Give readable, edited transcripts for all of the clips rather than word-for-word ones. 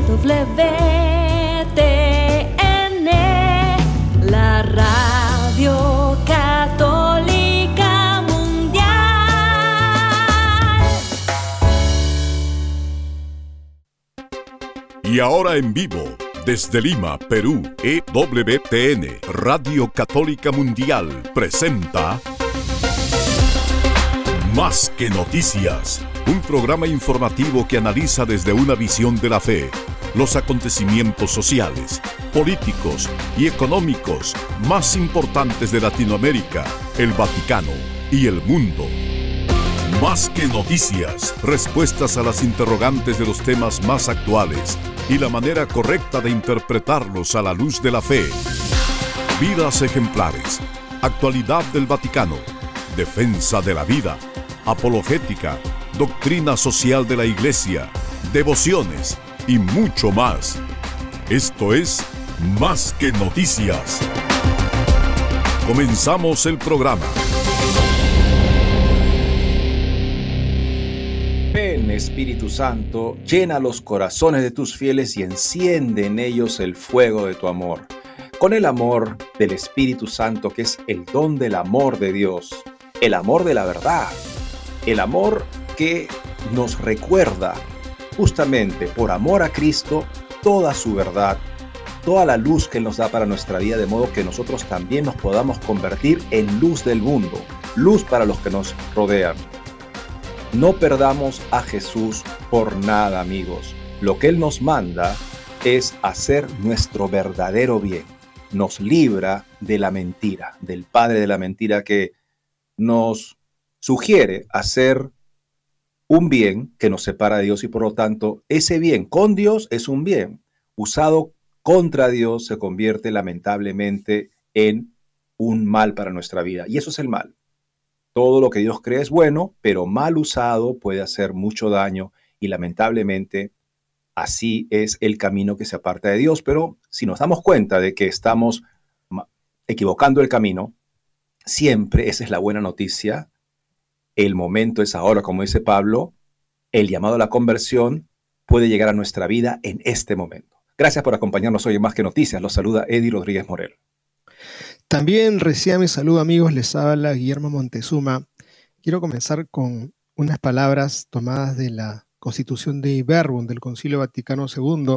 WTN, la Radio Católica Mundial. Y ahora en vivo, desde Lima, Perú, EWTN, Radio Católica Mundial, presenta Más que Noticias, un programa informativo que analiza desde una visión de la fe los acontecimientos sociales, políticos y económicos más importantes de Latinoamérica, el Vaticano y el mundo. Más que noticias, respuestas a las interrogantes de los temas más actuales y la manera correcta de interpretarlos a la luz de la fe. Vidas ejemplares, actualidad del Vaticano, defensa de la vida, apologética, doctrina social de la Iglesia, devociones y mucho más. Esto es Más que Noticias. Comenzamos el programa. Ven, Espíritu Santo, llena los corazones de tus fieles y enciende en ellos el fuego de tu amor. Con el amor del Espíritu Santo, que es el don del amor de Dios, el amor de la verdad, el amor que nos recuerda justamente por amor a Cristo toda su verdad, toda la luz que Él nos da para nuestra vida, de modo que nosotros también nos podamos convertir en luz del mundo, luz para los que nos rodean. No perdamos a Jesús por nada, amigos. Lo que Él nos manda es hacer nuestro verdadero bien. Nos libra de la mentira, del padre de la mentira, que nos sugiere hacer un bien que nos separa de Dios, y por lo tanto ese bien con Dios es un bien. Usado contra Dios se convierte lamentablemente en un mal para nuestra vida, y eso es el mal. Todo lo que Dios cree es bueno, pero mal usado puede hacer mucho daño, y lamentablemente así es el camino que se aparta de Dios. Pero si nos damos cuenta de que estamos equivocando el camino, siempre esa es la buena noticia. El momento es ahora, como dice Pablo. El llamado a la conversión puede llegar a nuestra vida en este momento. Gracias por acompañarnos hoy en Más que Noticias. Los saluda Eddie Rodríguez Morel. También reciba mi saludo, amigos. Les habla Guillermo Montezuma. Quiero comenzar con unas palabras tomadas de la Constitución de Verbum del Concilio Vaticano II.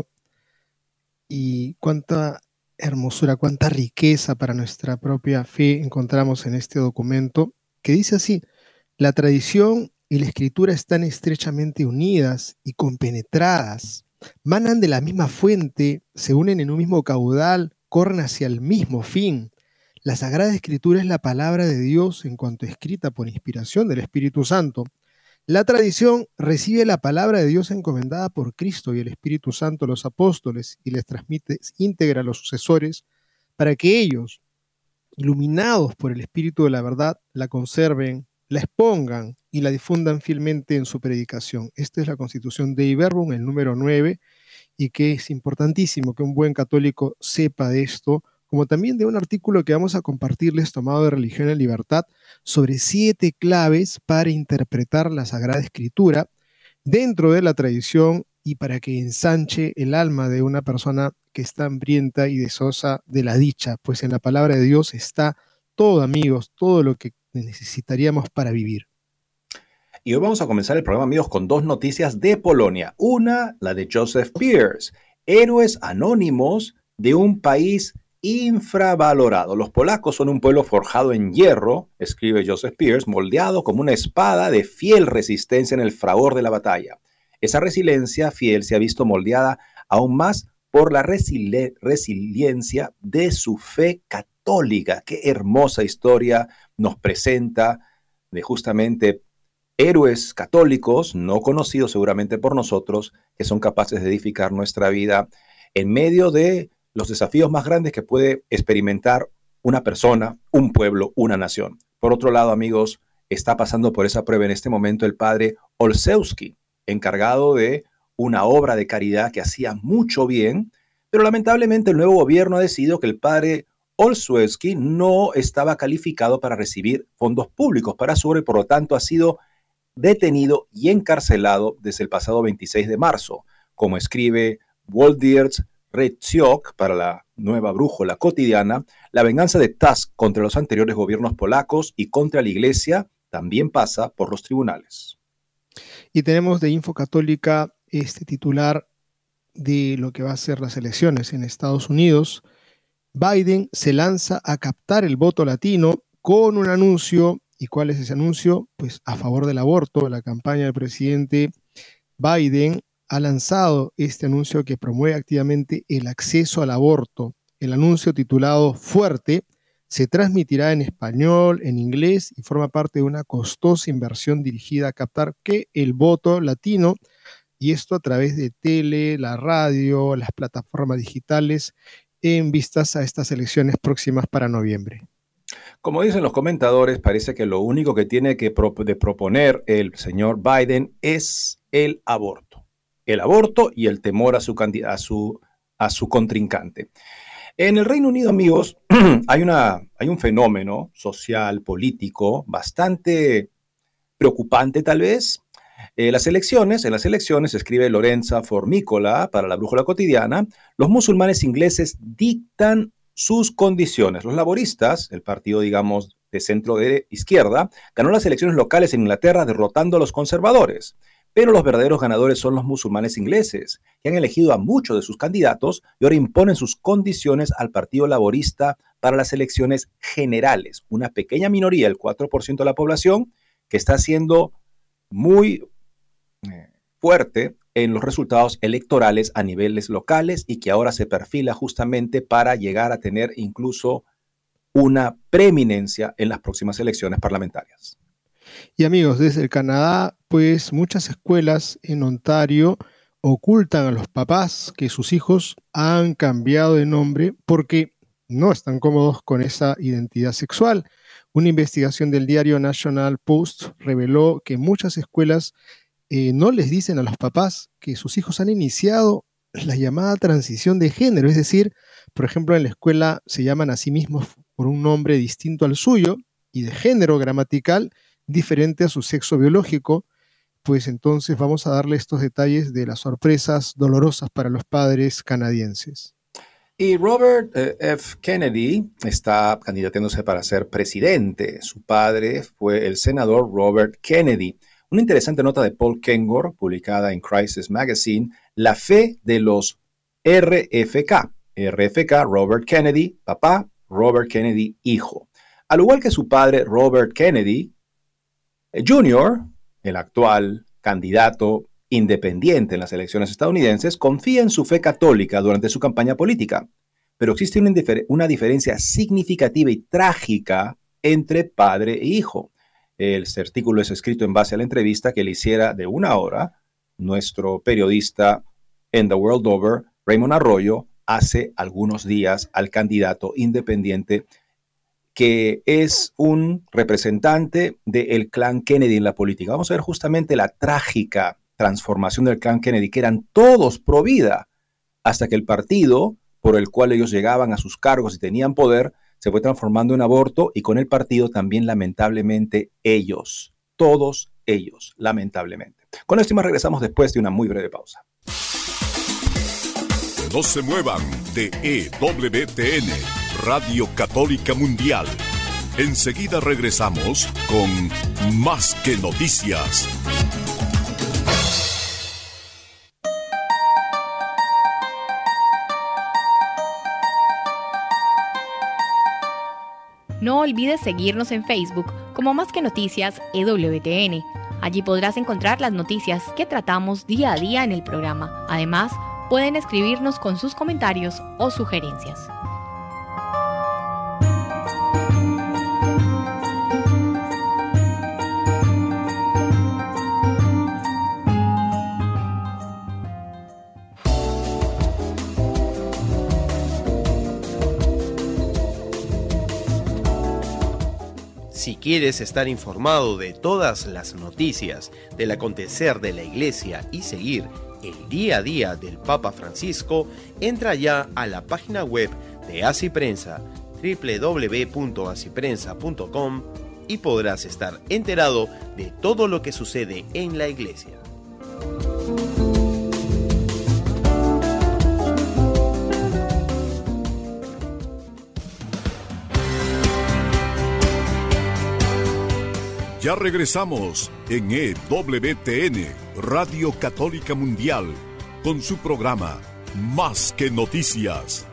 Y cuánta hermosura, cuánta riqueza para nuestra propia fe encontramos en este documento, que dice así: la tradición y la escritura están estrechamente unidas y compenetradas, manan de la misma fuente, se unen en un mismo caudal, corren hacia el mismo fin. La Sagrada Escritura es la palabra de Dios en cuanto escrita por inspiración del Espíritu Santo. La tradición recibe la palabra de Dios encomendada por Cristo y el Espíritu Santo a los apóstoles y les transmite íntegra a los sucesores para que ellos, iluminados por el Espíritu de la verdad, la conserven, la expongan y la difundan fielmente en su predicación. Esta es la Constitución Dei Verbum, el número 9, y que es importantísimo que un buen católico sepa de esto, como también de un artículo que vamos a compartirles tomado de Religión en Libertad sobre 7 claves para interpretar la Sagrada Escritura dentro de la tradición y para que ensanche el alma de una persona que está hambrienta y deseosa de la dicha, pues en la palabra de Dios está todo, amigos, todo lo que necesitaríamos para vivir. Y hoy vamos a comenzar el programa, amigos, con 2 noticias de Polonia. Una, la de Joseph Pearce, héroes anónimos de un país infravalorado. Los polacos son un pueblo forjado en hierro, escribe Joseph Pearce, moldeado como una espada de fiel resistencia en el fragor de la batalla. Esa resiliencia fiel se ha visto moldeada aún más por la resiliencia de su fe católica. Qué hermosa historia nos presenta de justamente héroes católicos, no conocidos seguramente por nosotros, que son capaces de edificar nuestra vida en medio de los desafíos más grandes que puede experimentar una persona, un pueblo, una nación. Por otro lado, amigos, está pasando por esa prueba en este momento el padre Olszewski, encargado de una obra de caridad que hacía mucho bien, pero lamentablemente el nuevo gobierno ha decidido que el padre Olszewski no estaba calificado para recibir fondos públicos para su obra y por lo tanto ha sido detenido y encarcelado desde el pasado 26 de marzo. Como escribe Wolthiers Retziok para la Nueva Brújula Cotidiana, la venganza de Tusk contra los anteriores gobiernos polacos y contra la Iglesia también pasa por los tribunales. Y tenemos de Info Católica este titular de lo que va a ser las elecciones en Estados Unidos. Biden se lanza a captar el voto latino con un anuncio. ¿Y cuál es ese anuncio? Pues a favor del aborto. La campaña del presidente Biden ha lanzado este anuncio que promueve activamente el acceso al aborto. El anuncio, titulado Fuerte, se transmitirá en español, en inglés y forma parte de una costosa inversión dirigida a captar el voto latino, y esto a través de tele, la radio, las plataformas digitales, en vistas a estas elecciones próximas para noviembre. Como dicen los comentadores, parece que lo único que tiene que proponer el señor Biden es el aborto. El aborto y el temor a su contrincante. En el Reino Unido, amigos, hay un fenómeno social, político, bastante preocupante tal vez. En las elecciones, escribe Lorenza Formicola para la Brújula Cotidiana, los musulmanes ingleses dictan sus condiciones. Los laboristas, el partido, digamos, de centro de izquierda, ganó las elecciones locales en Inglaterra derrotando a los conservadores. Pero los verdaderos ganadores son los musulmanes ingleses, que han elegido a muchos de sus candidatos y ahora imponen sus condiciones al Partido Laborista para las elecciones generales. Una pequeña minoría, el 4% de la población, que está siendo muy fuerte en los resultados electorales a niveles locales y que ahora se perfila justamente para llegar a tener incluso una preeminencia en las próximas elecciones parlamentarias. Y amigos, desde el Canadá, pues muchas escuelas en Ontario ocultan a los papás que sus hijos han cambiado de nombre porque no están cómodos con esa identidad sexual. Una investigación del diario National Post reveló que muchas escuelas no les dicen a los papás que sus hijos han iniciado la llamada transición de género. Es decir, por ejemplo, en la escuela se llaman a sí mismos por un nombre distinto al suyo y de género gramatical diferente a su sexo biológico. Pues entonces vamos a darle estos detalles de las sorpresas dolorosas para los padres canadienses. Y Robert F. Kennedy está candidatándose para ser presidente. Su padre fue el senador Robert Kennedy. Una interesante nota de Paul Kengor, publicada en Crisis Magazine, la fe de los RFK. RFK, Robert Kennedy, papá, Robert Kennedy, hijo. Al igual que su padre, Robert Kennedy Jr., el actual candidato independiente en las elecciones estadounidenses, confía en su fe católica durante su campaña política. Pero existe una diferencia significativa y trágica entre padre e hijo. El artículo es escrito en base a la entrevista que le hiciera de 1 hora nuestro periodista en The World Over, Raymond Arroyo, hace algunos días al candidato independiente que es un representante del clan Kennedy en la política. Vamos a ver justamente la trágica transformación del clan Kennedy, que eran todos pro vida, hasta que el partido por el cual ellos llegaban a sus cargos y tenían poder se fue transformando en aborto, y con el partido también, lamentablemente, ellos, todos ellos, lamentablemente. Con esto y más regresamos después de una muy breve pausa. No se muevan de EWTN, Radio Católica Mundial. Enseguida regresamos con Más que Noticias. No olvides seguirnos en Facebook como Más que Noticias EWTN. Allí podrás encontrar las noticias que tratamos día a día en el programa. Además, pueden escribirnos con sus comentarios o sugerencias. Si quieres estar informado de todas las noticias del acontecer de la Iglesia y seguir el día a día del Papa Francisco, entra ya a la página web de Asiprensa, www.asiprensa.com, y podrás estar enterado de todo lo que sucede en la Iglesia. Ya regresamos en EWTN, Radio Católica Mundial, con su programa Más que Noticias.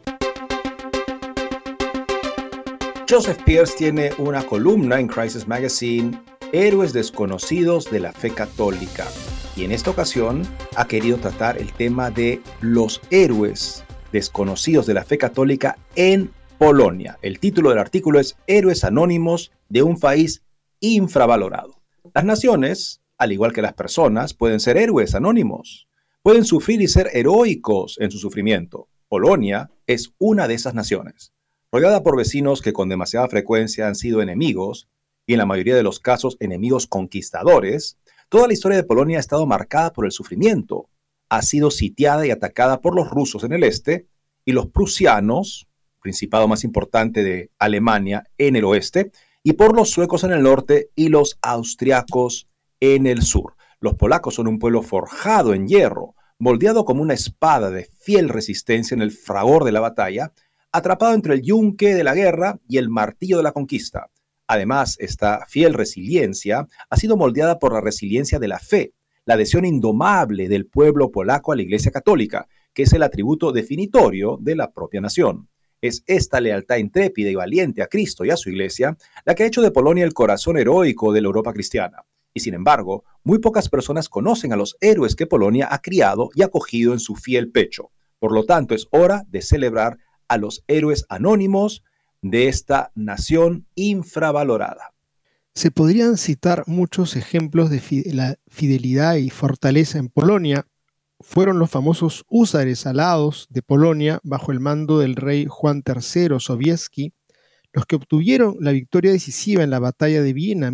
Joseph Pearce tiene una columna en Crisis Magazine, Héroes desconocidos de la fe católica, y en esta ocasión ha querido tratar el tema de los héroes desconocidos de la fe católica en Polonia. El título del artículo es Héroes anónimos de un país infravalorado. Las naciones, al igual que las personas, pueden ser héroes anónimos. Pueden sufrir y ser heroicos en su sufrimiento. Polonia es una de esas naciones, rodeada por vecinos que con demasiada frecuencia han sido enemigos, y en la mayoría de los casos enemigos conquistadores. Toda la historia de Polonia ha estado marcada por el sufrimiento. Ha sido sitiada y atacada por los rusos en el este y los prusianos, principado más importante de Alemania, en el oeste, y por los suecos en el norte y los austriacos en el sur. Los polacos son un pueblo forjado en hierro, moldeado como una espada de fiel resistencia en el fragor de la batalla, atrapado entre el yunque de la guerra y el martillo de la conquista. Además, esta fiel resiliencia ha sido moldeada por la resiliencia de la fe, la adhesión indomable del pueblo polaco a la Iglesia Católica, que es el atributo definitorio de la propia nación. Es esta lealtad intrépida y valiente a Cristo y a su Iglesia la que ha hecho de Polonia el corazón heroico de la Europa cristiana. Y sin embargo, muy pocas personas conocen a los héroes que Polonia ha criado y acogido en su fiel pecho. Por lo tanto, es hora de celebrar a los héroes anónimos de esta nación infravalorada. Se podrían citar muchos ejemplos de la fidelidad y fortaleza en Polonia. Fueron los famosos húsares alados de Polonia bajo el mando del rey Juan III Sobieski, los que obtuvieron la victoria decisiva en la batalla de Viena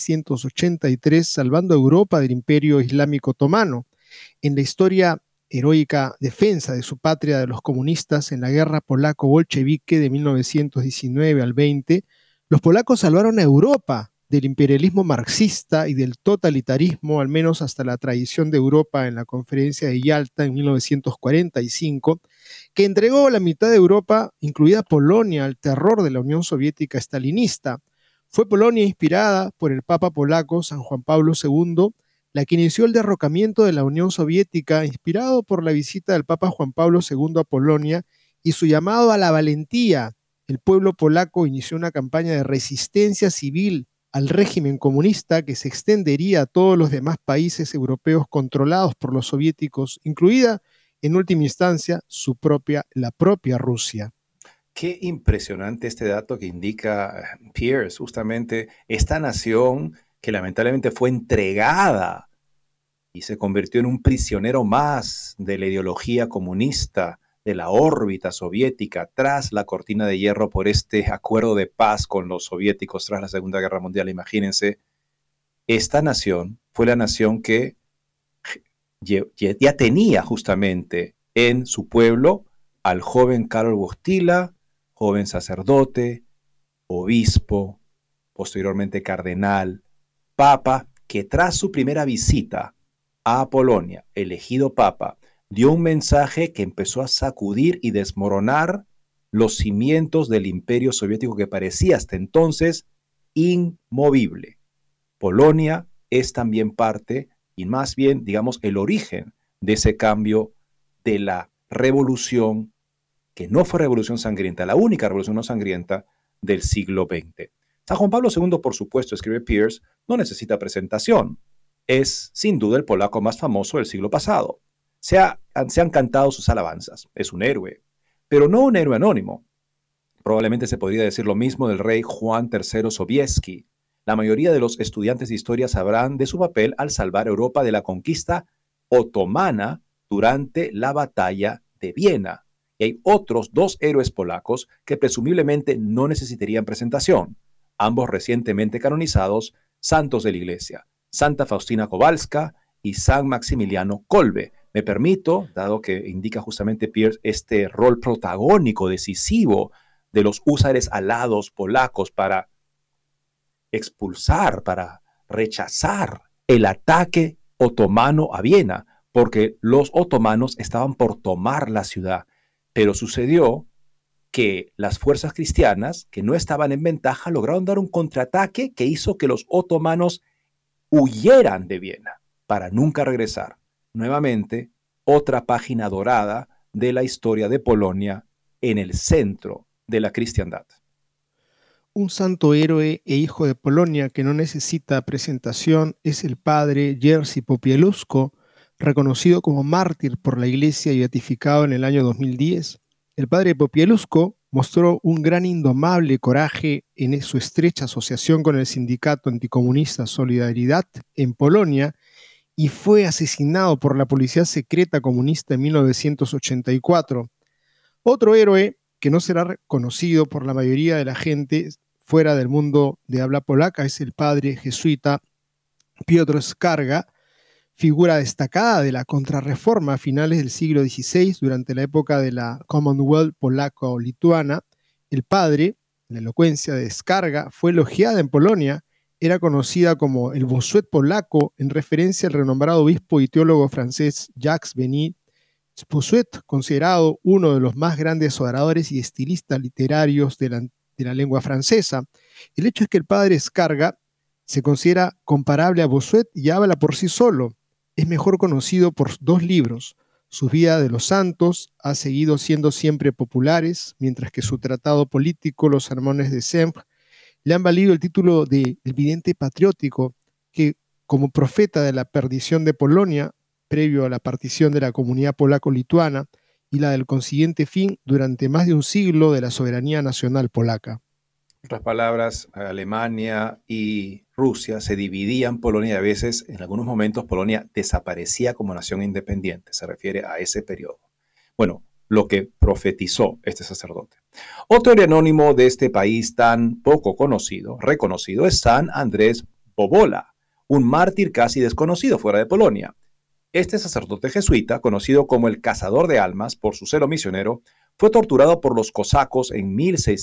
1683, salvando a Europa del Imperio Islámico Otomano. En la historia heroica defensa de su patria de los comunistas en la guerra polaco-bolchevique de 1919 al 20, los polacos salvaron a Europa del imperialismo marxista y del totalitarismo, al menos hasta la traición de Europa en la conferencia de Yalta en 1945, que entregó la mitad de Europa, incluida Polonia, al terror de la Unión Soviética estalinista. Fue Polonia, inspirada por el Papa polaco San Juan Pablo II, la que inició el derrocamiento de la Unión Soviética, inspirado por la visita del Papa Juan Pablo II a Polonia y su llamado a la valentía. El pueblo polaco inició una campaña de resistencia civil al régimen comunista que se extendería a todos los demás países europeos controlados por los soviéticos, incluida, en última instancia, la propia Rusia. Qué impresionante este dato que indica Pearce, justamente esta nación que lamentablemente fue entregada y se convirtió en un prisionero más de la ideología comunista, de la órbita soviética, tras la cortina de hierro por este acuerdo de paz con los soviéticos tras la Segunda Guerra Mundial. Imagínense, esta nación fue la nación que ya tenía justamente en su pueblo al joven Karol Wojtyła, joven sacerdote, obispo, posteriormente cardenal, papa, que tras su primera visita a Polonia, elegido papa, dio un mensaje que empezó a sacudir y desmoronar los cimientos del imperio soviético que parecía hasta entonces inmovible. Polonia es también parte, y más bien, digamos, el origen de ese cambio de la revolución, que no fue revolución sangrienta, la única revolución no sangrienta del siglo XX. San Juan Pablo II, por supuesto, escribe Pearce, no necesita presentación. Es, sin duda, el polaco más famoso del siglo pasado. Se han cantado sus alabanzas. Es un héroe, pero no un héroe anónimo. Probablemente se podría decir lo mismo del rey Juan III Sobieski. La mayoría de los estudiantes de historia sabrán de su papel al salvar a Europa de la conquista otomana durante la batalla de Viena. Y hay otros dos héroes polacos que presumiblemente no necesitarían presentación, ambos recientemente canonizados, santos de la Iglesia, Santa Faustina Kowalska y San Maximiliano Kolbe. Me permito, dado que indica justamente Pearce este rol protagónico, decisivo de los húsares alados polacos para expulsar, para rechazar el ataque otomano a Viena, porque los otomanos estaban por tomar la ciudad. Pero sucedió que las fuerzas cristianas, que no estaban en ventaja, lograron dar un contraataque que hizo que los otomanos huyeran de Viena para nunca regresar. Nuevamente, otra página dorada de la historia de Polonia en el centro de la cristiandad. Un santo héroe e hijo de Polonia que no necesita presentación es el padre Jerzy Popieluszko, reconocido como mártir por la Iglesia y beatificado en el año 2010. El padre Popieluszko mostró un gran indomable coraje en su estrecha asociación con el sindicato anticomunista Solidaridad en Polonia y fue asesinado por la policía secreta comunista en 1984. Otro héroe que no será reconocido por la mayoría de la gente fuera del mundo de habla polaca es el padre jesuita Piotr Skarga, figura destacada de la contrarreforma a finales del siglo XVI durante la época de la Commonwealth polaco-lituana. El padre, la elocuencia de Skarga, fue elogiada en Polonia, era conocida como el Bossuet polaco en referencia al renombrado obispo y teólogo francés Jacques Denis Bossuet, considerado uno de los más grandes oradores y estilistas literarios de la lengua francesa. El hecho es que el padre Skarga se considera comparable a Bossuet y habla por sí solo. Es mejor conocido por dos libros. Su vida de los santos ha seguido siendo siempre populares, mientras que su tratado político, Los sermones de Semp, le han valido el título de El vidente patriótico, que como profeta de la perdición de Polonia, previo a la partición de la comunidad polaco-lituana y la del consiguiente fin durante más de un siglo de la soberanía nacional polaca. En otras palabras, Alemania y Rusia se dividían Polonia y a veces, en algunos momentos, Polonia desaparecía como nación independiente. Se refiere a ese periodo. Bueno, lo que profetizó este sacerdote. Otro héroe anónimo de este país tan poco conocido, reconocido, es San Andrés Bobola, un mártir casi desconocido fuera de Polonia. Este sacerdote jesuita, conocido como el cazador de almas por su celo misionero, fue torturado por los cosacos en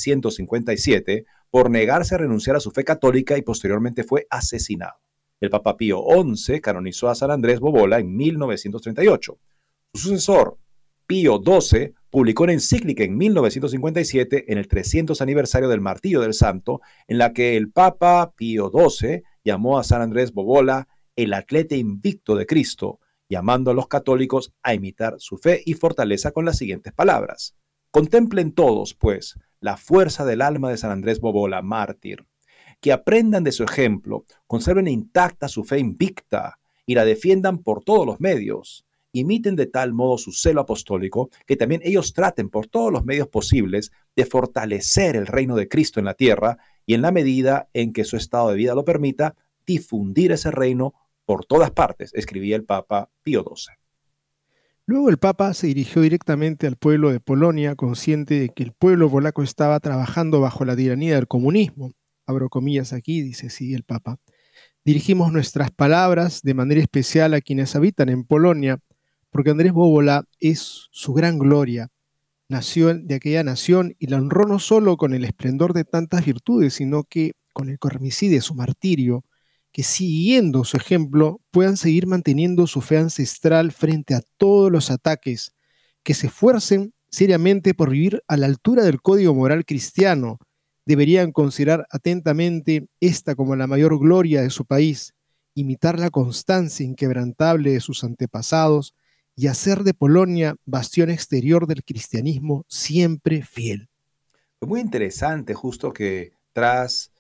1657 por negarse a renunciar a su fe católica y posteriormente fue asesinado. El Papa Pío XI canonizó a San Andrés Bobola en 1938. Su sucesor, Pío XII, publicó una encíclica en 1957 en el 300 aniversario del martirio del santo, en la que el Papa Pío XII llamó a San Andrés Bobola el atleta invicto de Cristo, llamando a los católicos a imitar su fe y fortaleza con las siguientes palabras. Contemplen todos, pues, la fuerza del alma de San Andrés Bobola, mártir. Que aprendan de su ejemplo, conserven intacta su fe invicta y la defiendan por todos los medios. Imiten de tal modo su celo apostólico que también ellos traten por todos los medios posibles de fortalecer el reino de Cristo en la tierra y en la medida en que su estado de vida lo permita, difundir ese reino por todas partes, escribía el Papa Pío XII. Luego el Papa se dirigió directamente al pueblo de Polonia, consciente de que el pueblo polaco estaba trabajando bajo la tiranía del comunismo. Abro comillas aquí, dice así el Papa. Dirigimos nuestras palabras de manera especial a quienes habitan en Polonia, porque Andrés Bobola es su gran gloria. Nació de aquella nación y la honró no solo con el esplendor de tantas virtudes, sino que con el carmesí de su martirio, que siguiendo su ejemplo puedan seguir manteniendo su fe ancestral frente a todos los ataques, que se esfuercen seriamente por vivir a la altura del código moral cristiano. Deberían considerar atentamente esta como la mayor gloria de su país, imitar la constancia inquebrantable de sus antepasados y hacer de Polonia bastión exterior del cristianismo siempre fiel. Fue muy interesante justo que tras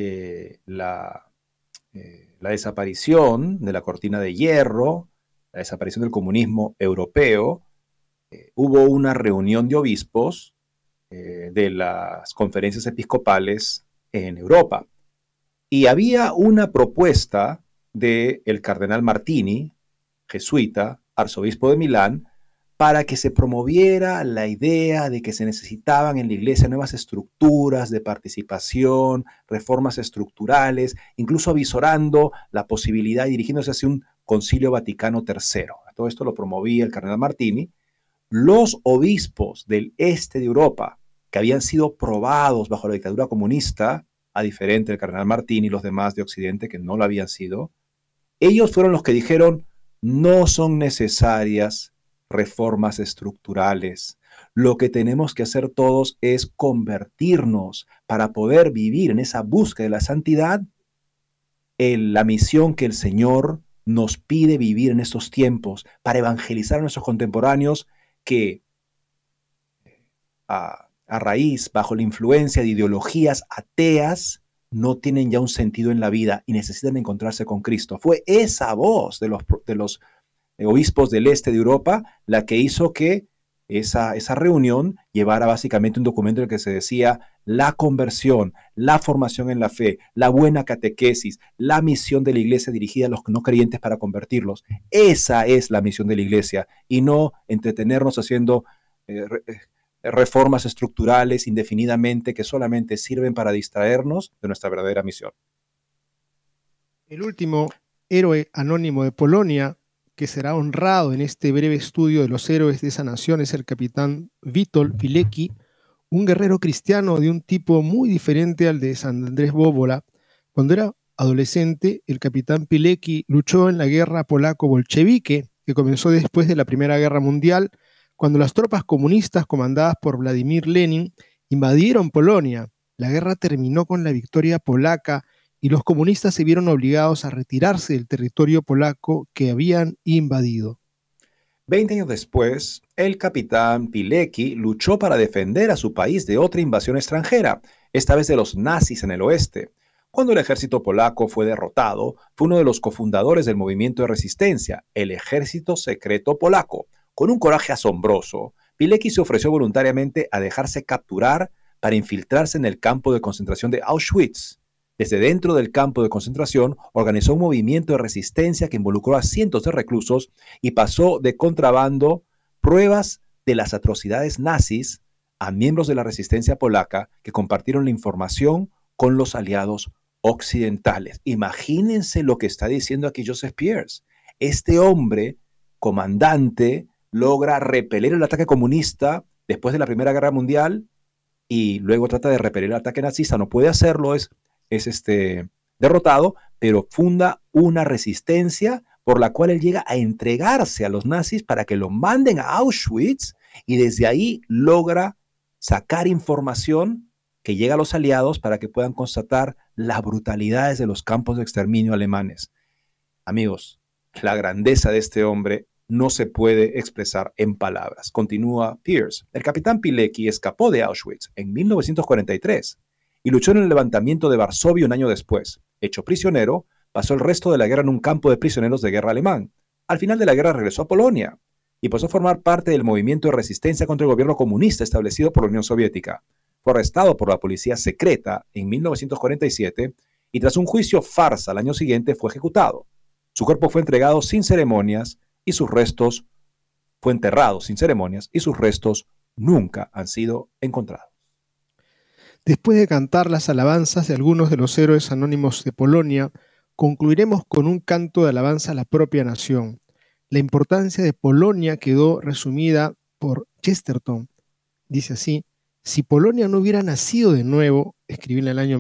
la desaparición de la cortina de hierro, la desaparición del comunismo europeo, hubo una reunión de obispos de las conferencias episcopales en Europa. Y había una propuesta del cardenal Martini, jesuita, arzobispo de Milán, para que se promoviera la idea de que se necesitaban en la iglesia nuevas estructuras de participación, reformas estructurales, incluso avisorando la posibilidad y dirigiéndose hacia un concilio Vaticano III. Todo esto lo promovía el cardenal Martini. Los obispos del este de Europa, que habían sido probados bajo la dictadura comunista, a diferente del cardenal Martini y los demás de Occidente que no lo habían sido, ellos fueron los que dijeron: no son necesarias reformas estructurales. Lo que tenemos que hacer todos es convertirnos para poder vivir en esa búsqueda de la santidad, en la misión que el Señor nos pide vivir en estos tiempos, para evangelizar a nuestros contemporáneos que a raíz, bajo la influencia de ideologías ateas, no tienen ya un sentido en la vida y necesitan encontrarse con Cristo. Fue esa voz de los obispos del este de Europa la que hizo que esa reunión llevara básicamente un documento en el que se decía la conversión, la formación en la fe, la buena catequesis, la misión de la iglesia dirigida a los no creyentes para convertirlos. Esa es la misión de la iglesia y no entretenernos haciendo reformas estructurales indefinidamente que solamente sirven para distraernos de nuestra verdadera misión. El último héroe anónimo de Polonia que será honrado en este breve estudio de los héroes de esa nación es el capitán Witold Pilecki, un guerrero cristiano de un tipo muy diferente al de San Andrés Bóbola. Cuando era adolescente, el capitán Pilecki luchó en la guerra polaco-bolchevique, que comenzó después de la Primera Guerra Mundial, cuando las tropas comunistas comandadas por Vladimir Lenin invadieron Polonia. La guerra terminó con la victoria polaca y los comunistas se vieron obligados a retirarse del territorio polaco que habían invadido. 20 años después, el capitán Pilecki luchó para defender a su país de otra invasión extranjera, esta vez de los nazis en el oeste. Cuando el ejército polaco fue derrotado, fue uno de los cofundadores del movimiento de resistencia, el Ejército Secreto Polaco. Con un coraje asombroso, Pilecki se ofreció voluntariamente a dejarse capturar para infiltrarse en el campo de concentración de Auschwitz. Desde dentro del campo de concentración, organizó un movimiento de resistencia que involucró a cientos de reclusos y pasó de contrabando pruebas de las atrocidades nazis a miembros de la resistencia polaca que compartieron la información con los aliados occidentales. Imagínense lo que está diciendo aquí Joseph Pearce. Este hombre, comandante, logra repeler el ataque comunista después de la Primera Guerra Mundial y luego trata de repeler el ataque nazista. No puede hacerlo, es derrotado, pero funda una resistencia por la cual él llega a entregarse a los nazis para que lo manden a Auschwitz y desde ahí logra sacar información que llega a los aliados para que puedan constatar las brutalidades de los campos de exterminio alemanes. Amigos, la grandeza de este hombre no se puede expresar en palabras. Continúa Pearce. El capitán Pilecki escapó de Auschwitz en 1943 y luchó en el levantamiento de Varsovia un año después. Hecho prisionero, pasó el resto de la guerra en un campo de prisioneros de guerra alemán. Al final de la guerra regresó a Polonia y pasó a formar parte del movimiento de resistencia contra el gobierno comunista establecido por la Unión Soviética. Fue arrestado por la policía secreta en 1947 y tras un juicio farsa al año siguiente fue ejecutado. Su cuerpo fue entregado sin ceremonias y sus restos fue enterrado sin ceremonias y sus restos nunca han sido encontrados. Después de cantar las alabanzas de algunos de los héroes anónimos de Polonia, concluiremos con un canto de alabanza a la propia nación. La importancia de Polonia quedó resumida por Chesterton. Dice así: si Polonia no hubiera nacido de nuevo, escribió en el año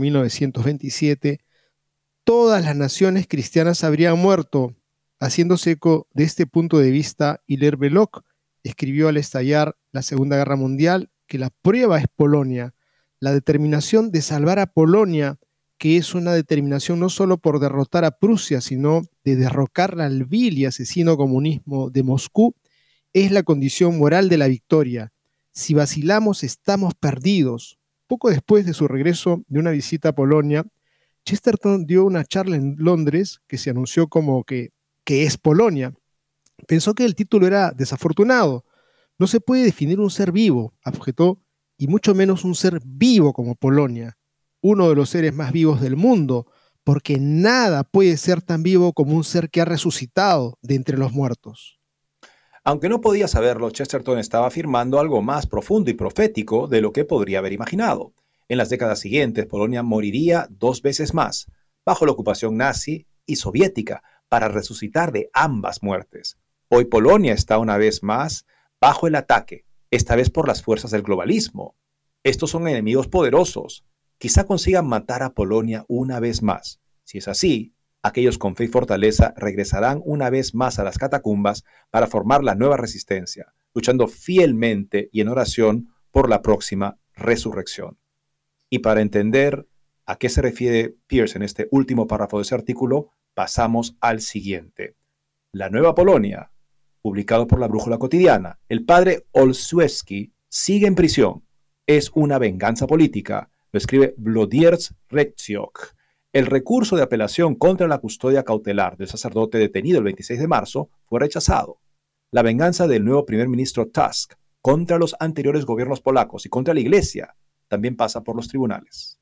1927, todas las naciones cristianas habrían muerto. Haciéndose eco de este punto de vista, Hilaire Belloc escribió al estallar la Segunda Guerra Mundial que la prueba es Polonia, la determinación de salvar a Polonia, que es una determinación no solo por derrotar a Prusia, sino de derrocar al vil y asesino comunismo de Moscú, es la condición moral de la victoria. Si vacilamos, estamos perdidos. Poco después de su regreso de una visita a Polonia, Chesterton dio una charla en Londres que se anunció como que es Polonia. Pensó que el título era desafortunado. No se puede definir un ser vivo, objetó, y mucho menos un ser vivo como Polonia, uno de los seres más vivos del mundo, porque nada puede ser tan vivo como un ser que ha resucitado de entre los muertos. Aunque no podía saberlo, Chesterton estaba afirmando algo más profundo y profético de lo que podría haber imaginado. En las décadas siguientes, Polonia moriría 2 veces más, bajo la ocupación nazi y soviética, para resucitar de ambas muertes. Hoy Polonia está una vez más bajo el ataque, esta vez por las fuerzas del globalismo. Estos son enemigos poderosos. Quizá consigan matar a Polonia una vez más. Si es así, Aquellos con fe y fortaleza regresarán una vez más a las catacumbas para formar la nueva resistencia, luchando fielmente y en oración por la próxima resurrección. Y para entender a qué se refiere Pearce en este último párrafo de ese artículo, pasamos al siguiente. La Nueva Polonia, publicado por la Brújula Cotidiana. El padre Olszewski sigue en prisión. Es una venganza política, lo escribe Włodzimierz Reksiok. El recurso de apelación contra la custodia cautelar del sacerdote detenido el 26 de marzo fue rechazado. La venganza del nuevo primer ministro Tusk contra los anteriores gobiernos polacos y contra la Iglesia también pasa por los tribunales.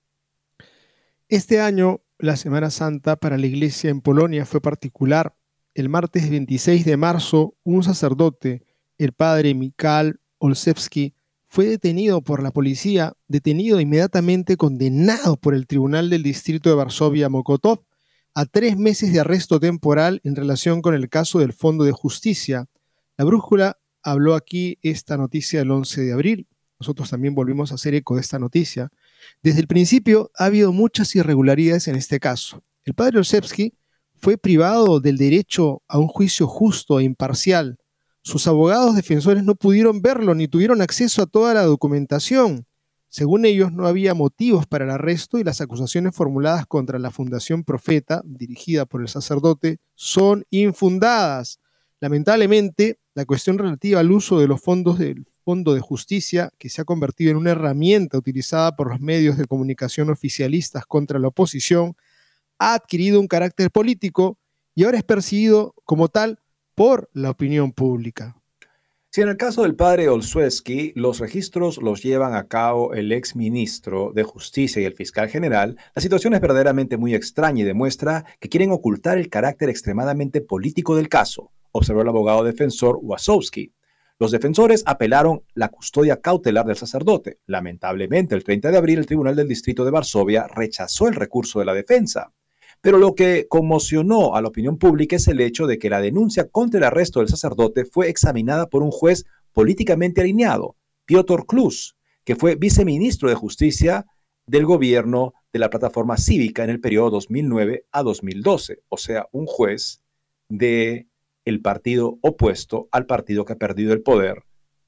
Este año, la Semana Santa para la Iglesia en Polonia fue particular. El martes 26 de marzo, un sacerdote, el padre Michał Olszewski, fue detenido por la policía, detenido e inmediatamente condenado por el Tribunal del Distrito de Varsovia-Mokotów a 3 meses de arresto temporal en relación con el caso del Fondo de Justicia. La Brújula habló aquí esta noticia el 11 de abril. Nosotros también volvimos a hacer eco de esta noticia. Desde el principio ha habido muchas irregularidades en este caso. El padre Olszewski fue privado del derecho a un juicio justo e imparcial. Sus abogados defensores no pudieron verlo ni tuvieron acceso a toda la documentación. Según ellos, no había motivos para el arresto y las acusaciones formuladas contra la Fundación Profeta, dirigida por el sacerdote, son infundadas. Lamentablemente, la cuestión relativa al uso de los fondos del Fondo de Justicia, que se ha convertido en una herramienta utilizada por los medios de comunicación oficialistas contra la oposición, ha adquirido un carácter político y ahora es percibido como tal por la opinión pública. Si en el caso del padre Olszewski, los registros los llevan a cabo el exministro de Justicia y el fiscal general, la situación es verdaderamente muy extraña y demuestra que quieren ocultar el carácter extremadamente político del caso, observó el abogado defensor Wasowski. Los defensores apelaron la custodia cautelar del sacerdote. Lamentablemente, el 30 de abril, el Tribunal del Distrito de Varsovia rechazó el recurso de la defensa. Pero lo que conmocionó a la opinión pública es el hecho de que la denuncia contra el arresto del sacerdote fue examinada por un juez políticamente alineado, Piotr Klus, que fue viceministro de Justicia del gobierno de la plataforma cívica en el periodo 2009 a 2012, o sea, un juez del partido opuesto al partido que ha perdido el poder.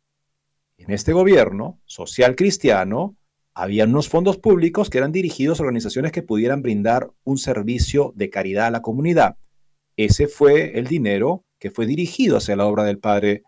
En este gobierno social cristiano, había unos fondos públicos que eran dirigidos a organizaciones que pudieran brindar un servicio de caridad a la comunidad. Ese fue el dinero que fue dirigido hacia la obra del padre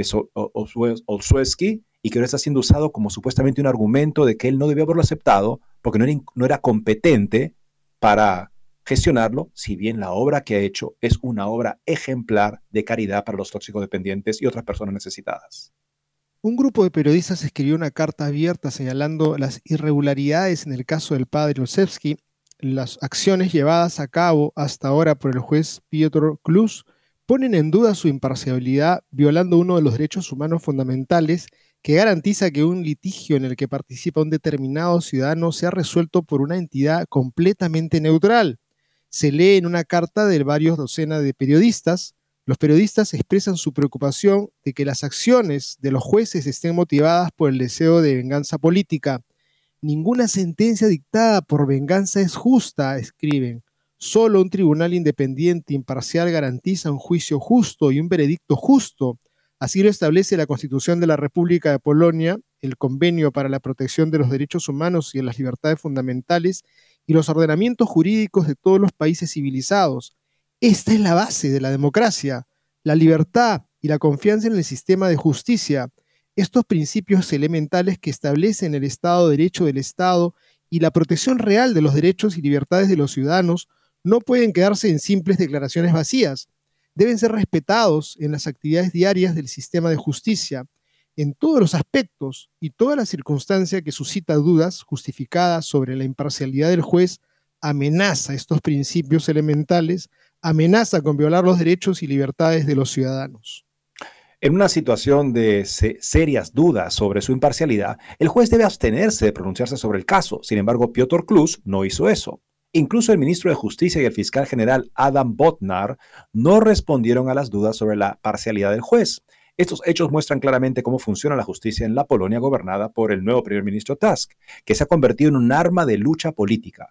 Olszewski y que ahora está siendo usado como supuestamente un argumento de que él no debió haberlo aceptado porque no era competente para gestionarlo, si bien la obra que ha hecho es una obra ejemplar de caridad para los toxicodependientes y otras personas necesitadas. Un grupo de periodistas escribió una carta abierta señalando las irregularidades en el caso del padre Olszewski, las acciones llevadas a cabo hasta ahora por el juez Piotr Klus ponen en duda su imparcialidad, violando uno de los derechos humanos fundamentales que garantiza que un litigio en el que participa un determinado ciudadano sea resuelto por una entidad completamente neutral. Se lee en una carta de varios docenas de periodistas. Los periodistas expresan su preocupación de que las acciones de los jueces estén motivadas por el deseo de venganza política. Ninguna sentencia dictada por venganza es justa, escriben. Solo un tribunal independiente e imparcial garantiza un juicio justo y un veredicto justo. Así lo establece la Constitución de la República de Polonia, el Convenio para la Protección de los Derechos Humanos y de las Libertades Fundamentales y los ordenamientos jurídicos de todos los países civilizados. Esta es la base de la democracia, la libertad y la confianza en el sistema de justicia. Estos principios elementales que establecen el Estado de Derecho del Estado y la protección real de los derechos y libertades de los ciudadanos no pueden quedarse en simples declaraciones vacías. Deben ser respetados en las actividades diarias del sistema de justicia, en todos los aspectos y toda la circunstancia que suscita dudas justificadas sobre la imparcialidad del juez amenaza estos principios elementales, amenaza con violar los derechos y libertades de los ciudadanos. En una situación de serias dudas sobre su imparcialidad, el juez debe abstenerse de pronunciarse sobre el caso. Sin embargo, Piotr Klus no hizo eso. Incluso el ministro de Justicia y el fiscal general Adam Bodnar no respondieron a las dudas sobre la parcialidad del juez. Estos hechos muestran claramente cómo funciona la justicia en la Polonia gobernada por el nuevo primer ministro Tusk, que se ha convertido en un arma de lucha política.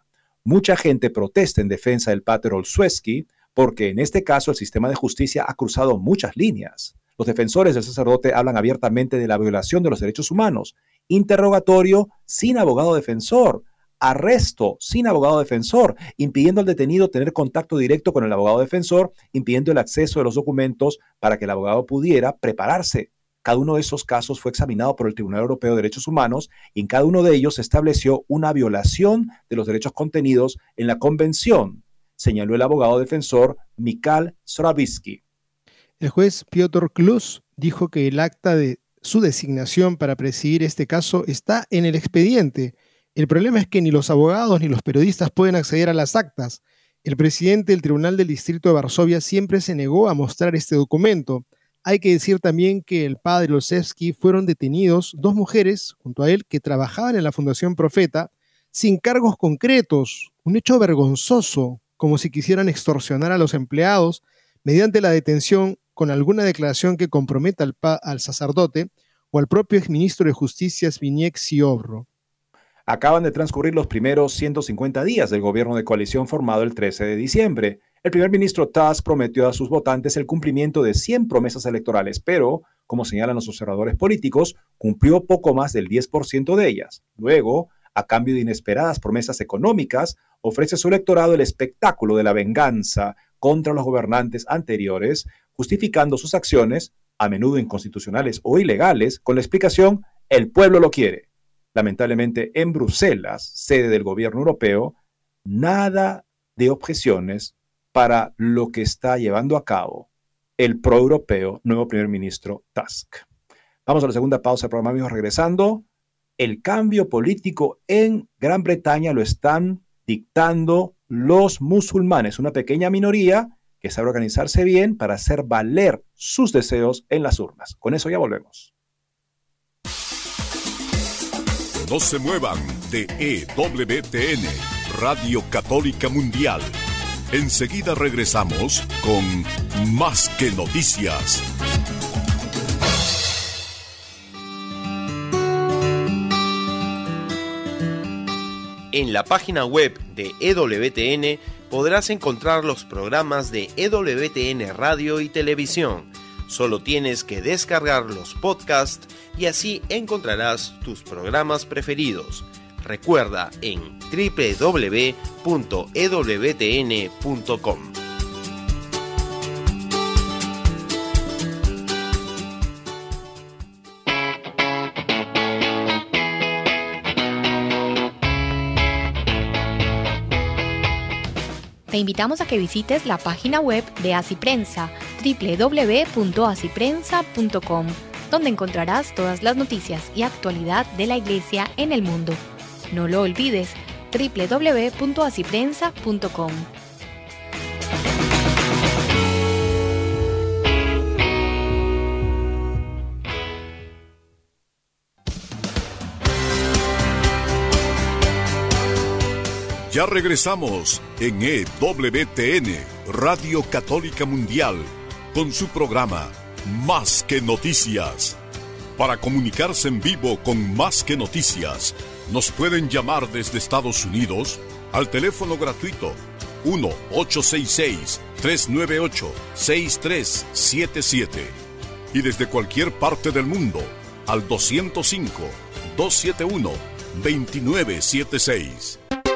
mucha gente protesta en defensa del Pater Olszewski porque en este caso el sistema de justicia ha cruzado muchas líneas. Los defensores del sacerdote hablan abiertamente de la violación de los derechos humanos, interrogatorio sin abogado defensor, arresto sin abogado defensor, impidiendo al detenido tener contacto directo con el abogado defensor, impidiendo el acceso de los documentos para que el abogado pudiera prepararse. Cada uno de esos casos fue examinado por el Tribunal Europeo de Derechos Humanos y en cada uno de ellos se estableció una violación de los derechos contenidos en la Convención, señaló el abogado defensor Michał Srawicki. El juez Piotr Klus dijo que el acta de su designación para presidir este caso está en el expediente. El problema es que ni los abogados ni los periodistas pueden acceder a las actas. El presidente del Tribunal del Distrito de Varsovia siempre se negó a mostrar este documento. Hay que decir también que el padre Olszewski fueron detenidos 2 mujeres junto a él que trabajaban en la Fundación Profeta sin cargos concretos, un hecho vergonzoso, como si quisieran extorsionar a los empleados mediante la detención con alguna declaración que comprometa al sacerdote o al propio exministro de Justicia Zbigniew Ziobro. Acaban de transcurrir los primeros 150 días del gobierno de coalición formado el 13 de diciembre. El primer ministro Tusk prometió a sus votantes el cumplimiento de 100 promesas electorales, pero, como señalan los observadores políticos, cumplió poco más del 10% de ellas. Luego, a cambio de inesperadas promesas económicas, ofrece a su electorado el espectáculo de la venganza contra los gobernantes anteriores, justificando sus acciones, a menudo inconstitucionales o ilegales, con la explicación «el pueblo lo quiere». Lamentablemente, en Bruselas, sede del gobierno europeo, nada de objeciones para lo que está llevando a cabo el proeuropeo nuevo primer ministro Tusk. Vamos a la segunda pausa del programa, amigos. Regresando, el cambio político en Gran Bretaña lo están dictando los musulmanes, una pequeña minoría que sabe organizarse bien para hacer valer sus deseos en las urnas. Con eso ya volvemos. No se muevan de EWTN, Radio Católica Mundial. Enseguida regresamos con Más que Noticias. En la página web de EWTN podrás encontrar los programas de EWTN Radio y Televisión. Solo tienes que descargar los podcasts y así encontrarás tus programas preferidos. Recuerda en www.ewtn.com. Te invitamos a que visites la página web de Asiprensa, www.asiprensa.com, donde encontrarás todas las noticias y actualidad de la Iglesia en el mundo. No lo olvides, www.asiprensa.com. Ya regresamos en EWTN, Radio Católica Mundial, con su programa Más que Noticias. Para comunicarse en vivo con Más que Noticias, nos pueden llamar desde Estados Unidos al teléfono gratuito 1-866-398-6377 y desde cualquier parte del mundo al 205-271-2976.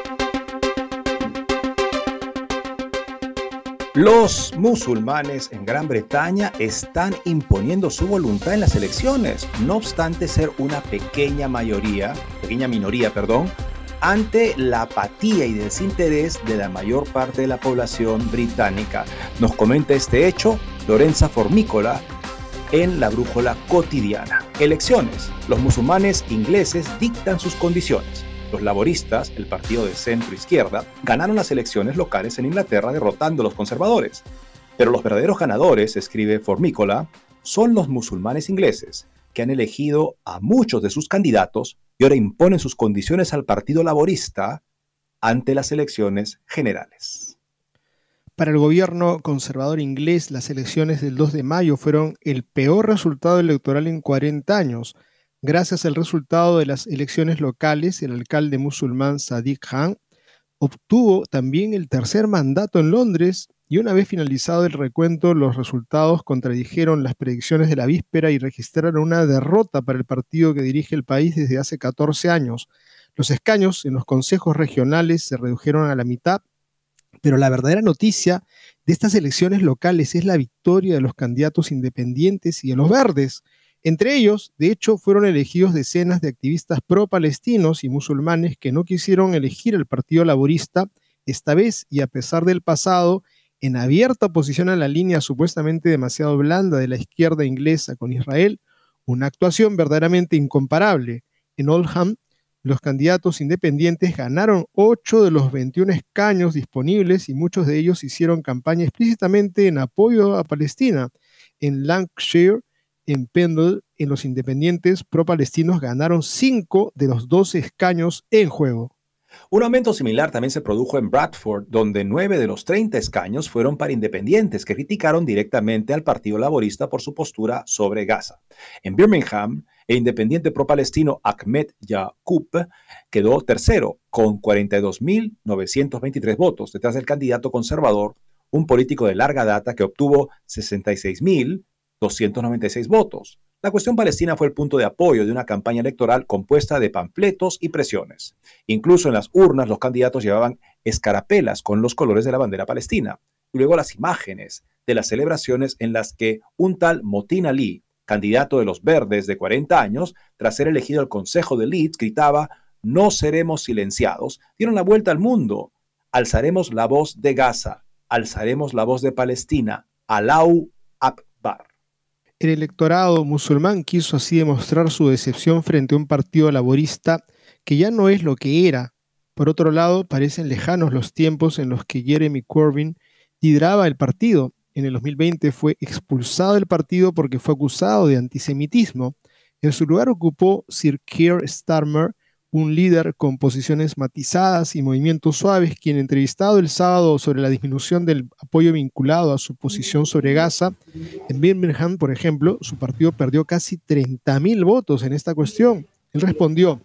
Los musulmanes en Gran Bretaña están imponiendo su voluntad en las elecciones, no obstante ser una pequeña minoría, ante la apatía y desinterés de la mayor parte de la población británica. Nos comenta este hecho Lorenza Formicola en La Brújula Cotidiana. Elecciones. Los musulmanes ingleses dictan sus condiciones. Los laboristas, el partido de centro-izquierda, ganaron las elecciones locales en Inglaterra derrotando a los conservadores. Pero los verdaderos ganadores, escribe Formicola, son los musulmanes ingleses, que han elegido a muchos de sus candidatos y ahora imponen sus condiciones al Partido Laborista ante las elecciones generales. Para el gobierno conservador inglés, las elecciones del 2 de mayo fueron el peor resultado electoral en 40 años. Gracias al resultado de las elecciones locales, el alcalde musulmán Sadiq Khan obtuvo también el tercer mandato en Londres y una vez finalizado el recuento, los resultados contradijeron las predicciones de la víspera y registraron una derrota para el partido que dirige el país desde hace 14 años. Los escaños en los consejos regionales se redujeron a la mitad, pero la verdadera noticia de estas elecciones locales es la victoria de los candidatos independientes y de los verdes. Entre ellos, de hecho, fueron elegidos decenas de activistas pro-palestinos y musulmanes que no quisieron elegir el Partido Laborista, esta vez y a pesar del pasado, en abierta oposición a la línea supuestamente demasiado blanda de la izquierda inglesa con Israel, una actuación verdaderamente incomparable. En Oldham, los candidatos independientes ganaron 8 de los 21 escaños disponibles y muchos de ellos hicieron campaña explícitamente en apoyo a Palestina. En Lancashire, en Pendle, en los independientes pro-palestinos ganaron 5 de los 12 escaños en juego. Un aumento similar también se produjo en Bradford, donde 9 de los 30 escaños fueron para independientes que criticaron directamente al Partido Laborista por su postura sobre Gaza. En Birmingham, el independiente pro-palestino Ahmed Yaqub quedó tercero con 42.923 votos, detrás del candidato conservador, un político de larga data que obtuvo 66.296 votos. La cuestión palestina fue el punto de apoyo de una campaña electoral compuesta de panfletos y presiones. Incluso en las urnas los candidatos llevaban escarapelas con los colores de la bandera palestina. Y luego las imágenes de las celebraciones en las que un tal Motin Ali, candidato de los verdes de 40 años, tras ser elegido al Consejo de Leeds, gritaba: "No seremos silenciados", dieron la vuelta al mundo. Alzaremos la voz de Gaza, alzaremos la voz de Palestina. Allahu Akbar. El electorado musulmán quiso así demostrar su decepción frente a un partido laborista que ya no es lo que era. Por otro lado, parecen lejanos los tiempos en los que Jeremy Corbyn lideraba el partido. En el 2020 fue expulsado del partido porque fue acusado de antisemitismo. En su lugar ocupó Sir Keir Starmer, un líder con posiciones matizadas y movimientos suaves, quien entrevistado el sábado sobre la disminución del apoyo vinculado a su posición sobre Gaza, en Birmingham, por ejemplo, su partido perdió casi 30.000 votos en esta cuestión. Él respondió: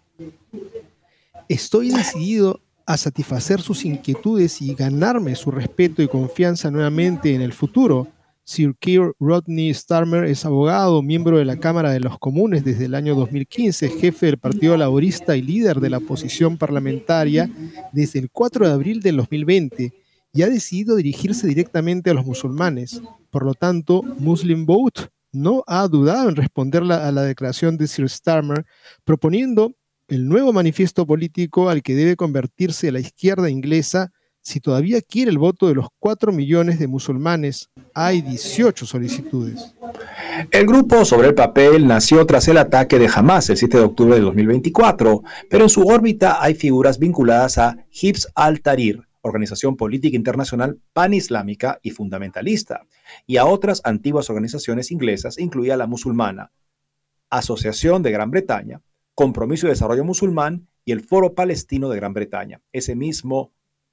"Estoy decidido a satisfacer sus inquietudes y ganarme su respeto y confianza nuevamente en el futuro". Sir Keir Rodney Starmer es abogado, miembro de la Cámara de los Comunes desde el año 2015, jefe del Partido Laborista y líder de la oposición parlamentaria desde el 4 de abril del 2020, y ha decidido dirigirse directamente a los musulmanes. Por lo tanto, Muslim Vote no ha dudado en responder a la declaración de Sir Starmer, proponiendo el nuevo manifiesto político al que debe convertirse la izquierda inglesa si todavía quiere el voto de los 4 millones de musulmanes. Hay 18 solicitudes. El grupo sobre el papel nació tras el ataque de Hamas el 7 de octubre de 2024, pero en su órbita hay figuras vinculadas a Hizb al-Tahrir, organización política internacional panislámica y fundamentalista, y a otras antiguas organizaciones inglesas, incluida la musulmana, Asociación de Gran Bretaña, Compromiso de Desarrollo Musulmán y el Foro Palestino de Gran Bretaña. Esa misma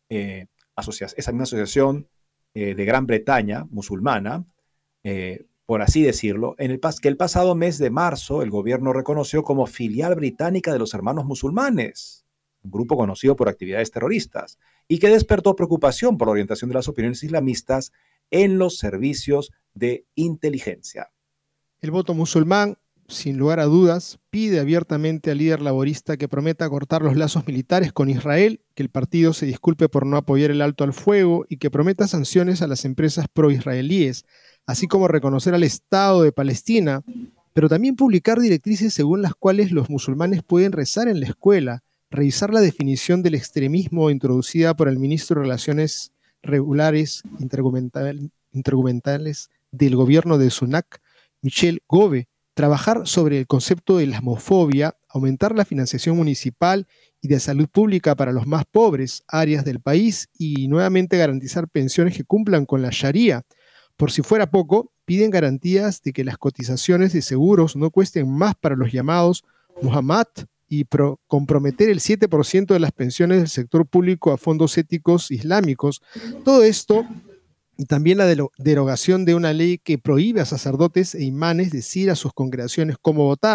asociación de Gran Bretaña musulmana, por así decirlo, que el pasado mes de marzo el gobierno reconoció como filial británica de los Hermanos Musulmanes, un grupo conocido por actividades terroristas, y que despertó preocupación por la orientación de las opiniones islamistas en los servicios de inteligencia. El voto musulmán, sin lugar a dudas, pide abiertamente al líder laborista que prometa cortar los lazos militares con Israel, que el partido se disculpe por no apoyar el alto al fuego y que prometa sanciones a las empresas pro-israelíes, así como reconocer al Estado de Palestina, pero también publicar directrices según las cuales los musulmanes pueden rezar en la escuela, revisar la definición del extremismo introducida por el ministro de Relaciones Regulares Intergubernamentales del gobierno de Sunak, Michel Gove, trabajar sobre el concepto de la islamofobia, aumentar la financiación municipal y de salud pública para los más pobres áreas del país y nuevamente garantizar pensiones que cumplan con la Sharia. Por si fuera poco, piden garantías de que las cotizaciones de seguros no cuesten más para los llamados Muhammad y comprometer el 7% de las pensiones del sector público a fondos éticos islámicos. Todo esto y también la derogación de una ley que prohíbe a sacerdotes e imanes decir a sus congregaciones cómo votar,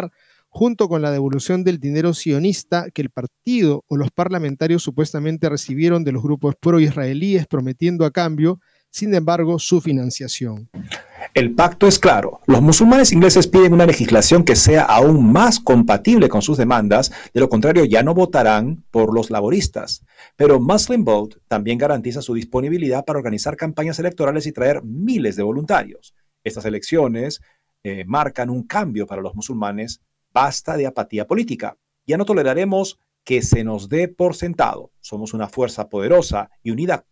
junto con la devolución del dinero sionista que el partido o los parlamentarios supuestamente recibieron de los grupos pro-israelíes, prometiendo a cambio, sin embargo, su financiación. El pacto es claro. Los musulmanes ingleses piden una legislación que sea aún más compatible con sus demandas, de lo contrario ya no votarán por los laboristas. Pero Muslim Vote también garantiza su disponibilidad para organizar campañas electorales y traer miles de voluntarios. Estas elecciones marcan un cambio para los musulmanes. Basta de apatía política. Ya no toleraremos que se nos dé por sentado. Somos una fuerza poderosa y unida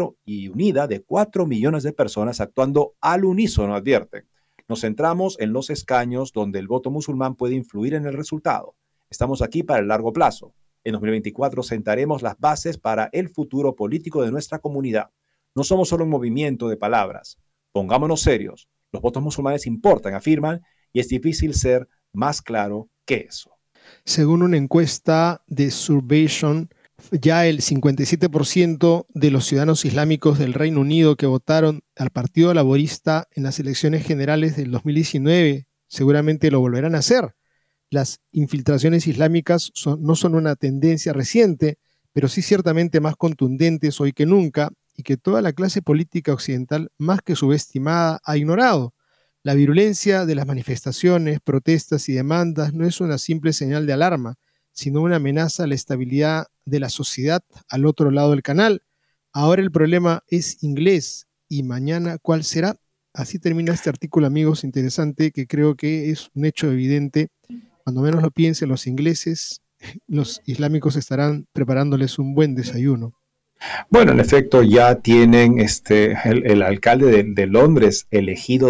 de 4 millones de personas actuando al unísono, advierten. Nos centramos en los escaños donde el voto musulmán puede influir en el resultado. Estamos aquí para el largo plazo. En 2024 sentaremos las bases para el futuro político de nuestra comunidad. No somos solo un movimiento de palabras. Pongámonos serios. Los votos musulmanes importan, afirman, y es difícil ser más claro que eso. Según una encuesta de Survation, ya el 57% de los ciudadanos islámicos del Reino Unido que votaron al Partido Laborista en las elecciones generales del 2019 seguramente lo volverán a hacer. Las infiltraciones islámicas no son una tendencia reciente, pero sí ciertamente más contundentes hoy que nunca, y que toda la clase política occidental, más que subestimada, ha ignorado. La virulencia de las manifestaciones, protestas y demandas no es una simple señal de alarma, sino una amenaza a la estabilidad de la sociedad al otro lado del canal. Ahora el problema es inglés, y mañana ¿cuál será? Así termina este artículo, amigos, interesante, que creo que es un hecho evidente. Cuando menos lo piensen los ingleses, los islámicos estarán preparándoles un buen desayuno. Bueno, en efecto, ya tienen el alcalde de Londres reelegido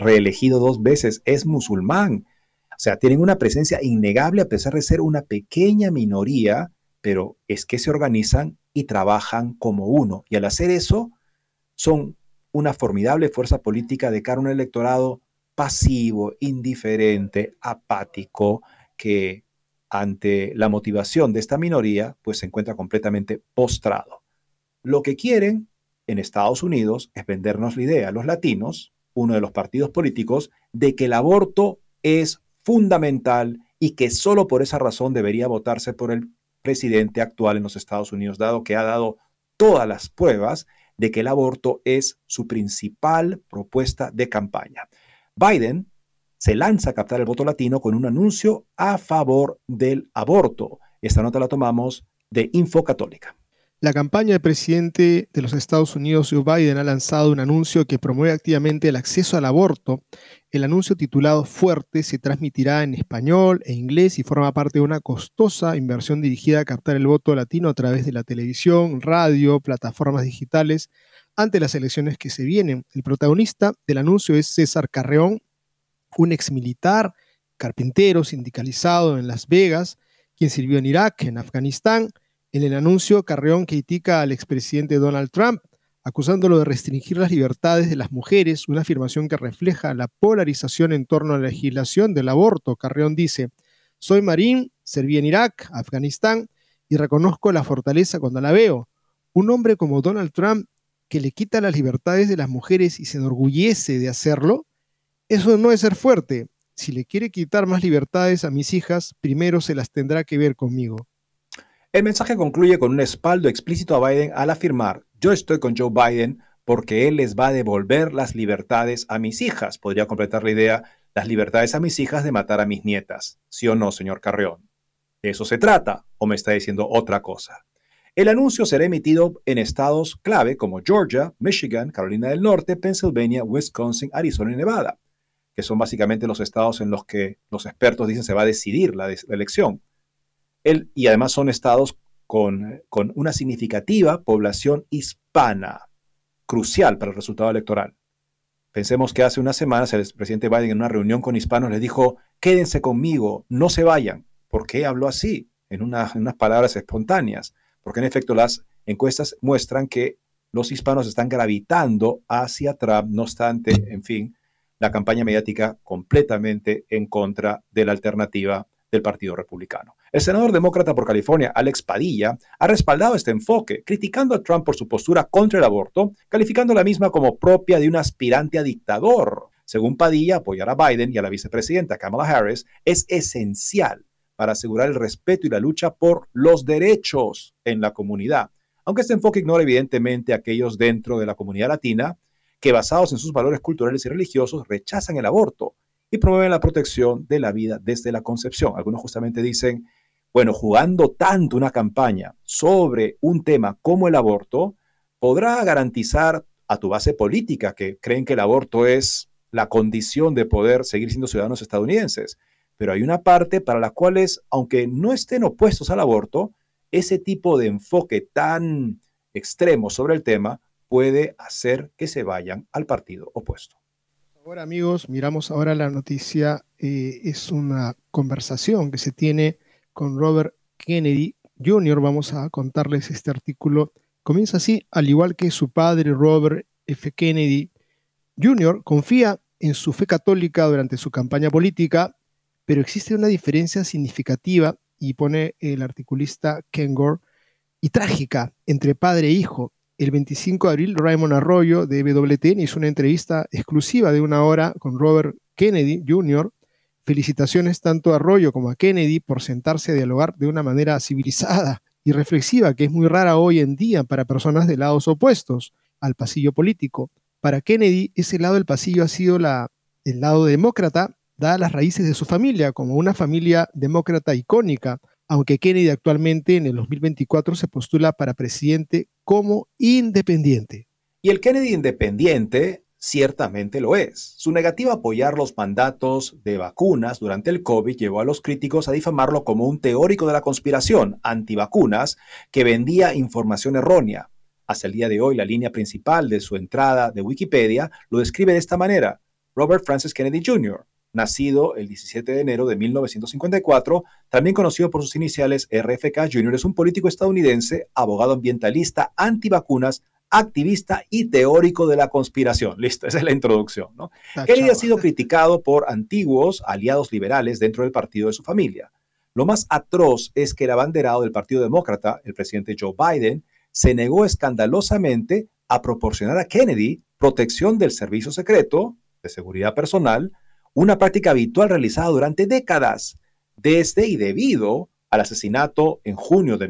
2 veces, es musulmán. O sea, tienen una presencia innegable a pesar de ser una pequeña minoría, pero es que se organizan y trabajan como uno. Y al hacer eso, son una formidable fuerza política de cara a un electorado pasivo, indiferente, apático, que ante la motivación de esta minoría, pues se encuentra completamente postrado. Lo que quieren en Estados Unidos es vendernos la idea a los latinos, uno de los partidos políticos, de que el aborto es fundamental y que solo por esa razón debería votarse por el presidente actual en los Estados Unidos, dado que ha dado todas las pruebas de que el aborto es su principal propuesta de campaña. Biden se lanza a captar el voto latino con un anuncio a favor del aborto. Esta nota la tomamos de Infocatólica. La campaña del presidente de los Estados Unidos, Joe Biden, ha lanzado un anuncio que promueve activamente el acceso al aborto. El anuncio, titulado Fuerte, se transmitirá en español e inglés y forma parte de una costosa inversión dirigida a captar el voto latino a través de la televisión, radio, plataformas digitales, ante las elecciones que se vienen. El protagonista del anuncio es César Carreón, un exmilitar, carpintero, sindicalizado en Las Vegas, quien sirvió en Irak, en Afganistán. En el anuncio, Carreón critica al expresidente Donald Trump, acusándolo de restringir las libertades de las mujeres, una afirmación que refleja la polarización en torno a la legislación del aborto. Carreón dice: soy marín, serví en Irak, Afganistán, y reconozco la fortaleza cuando la veo. Un hombre como Donald Trump, que le quita las libertades de las mujeres y se enorgullece de hacerlo, eso no es ser fuerte. Si le quiere quitar más libertades a mis hijas, primero se las tendrá que ver conmigo. El mensaje concluye con un respaldo explícito a Biden al afirmar: yo estoy con Joe Biden porque él les va a devolver las libertades a mis hijas. Podría completar la idea: las libertades a mis hijas de matar a mis nietas. ¿Sí o no, señor Carreón? ¿De eso se trata o me está diciendo otra cosa? El anuncio será emitido en estados clave como Georgia, Michigan, Carolina del Norte, Pennsylvania, Wisconsin, Arizona y Nevada, que son básicamente los estados en los que los expertos dicen se va a decidir la elección. Y además son estados con una significativa población hispana, crucial para el resultado electoral. Pensemos que hace unas semanas el presidente Biden en una reunión con hispanos les dijo: quédense conmigo, no se vayan. ¿Por qué habló así? En unas palabras espontáneas. Porque en efecto las encuestas muestran que los hispanos están gravitando hacia Trump, no obstante, en fin, la campaña mediática completamente en contra de la alternativa del Partido Republicano. El senador demócrata por California, Alex Padilla, ha respaldado este enfoque, criticando a Trump por su postura contra el aborto, calificando la misma como propia de un aspirante a dictador. Según Padilla, apoyar a Biden y a la vicepresidenta Kamala Harris es esencial para asegurar el respeto y la lucha por los derechos en la comunidad. Aunque este enfoque ignora evidentemente a aquellos dentro de la comunidad latina que, basados en sus valores culturales y religiosos, rechazan el aborto y promueven la protección de la vida desde la concepción. Algunos justamente dicen, bueno, jugando tanto una campaña sobre un tema como el aborto, podrá garantizar a tu base política que creen que el aborto es la condición de poder seguir siendo ciudadanos estadounidenses. Pero hay una parte para la cual, aunque no estén opuestos al aborto, ese tipo de enfoque tan extremo sobre el tema puede hacer que se vayan al partido opuesto. Ahora, amigos, miramos ahora la noticia. Es una conversación que se tiene con Robert Kennedy Jr. Vamos a contarles este artículo. Comienza así: al igual que su padre Robert F. Kennedy Jr. confía en su fe católica durante su campaña política, pero existe una diferencia significativa, y pone el articulista Ken Gore, y trágica, entre padre e hijo. El 25 de abril, Raymond Arroyo de WTN hizo una entrevista exclusiva de 1 hora con Robert Kennedy Jr. Felicitaciones tanto a Arroyo como a Kennedy por sentarse a dialogar de una manera civilizada y reflexiva, que es muy rara hoy en día para personas de lados opuestos al pasillo político. Para Kennedy, ese lado del pasillo ha sido el lado demócrata, dadas las raíces de su familia, como una familia demócrata icónica, aunque Kennedy actualmente en el 2024 se postula para presidente como independiente. Y el Kennedy independiente ciertamente lo es. Su negativa a apoyar los mandatos de vacunas durante el COVID llevó a los críticos a difamarlo como un teórico de la conspiración antivacunas que vendía información errónea. Hasta el día de hoy, la línea principal de su entrada de Wikipedia lo describe de esta manera: Robert Francis Kennedy Jr., nacido el 17 de enero de 1954, también conocido por sus iniciales RFK Jr., es un político estadounidense, abogado ambientalista, antivacunas, activista y teórico de la conspiración. Listo, esa es la introducción, ¿no? Kennedy ha sido criticado por antiguos aliados liberales dentro del partido de su familia. Lo más atroz es que el abanderado del Partido Demócrata, el presidente Joe Biden, se negó escandalosamente a proporcionar a Kennedy protección del servicio secreto de seguridad personal, una práctica habitual realizada durante décadas, desde y debido al asesinato en junio de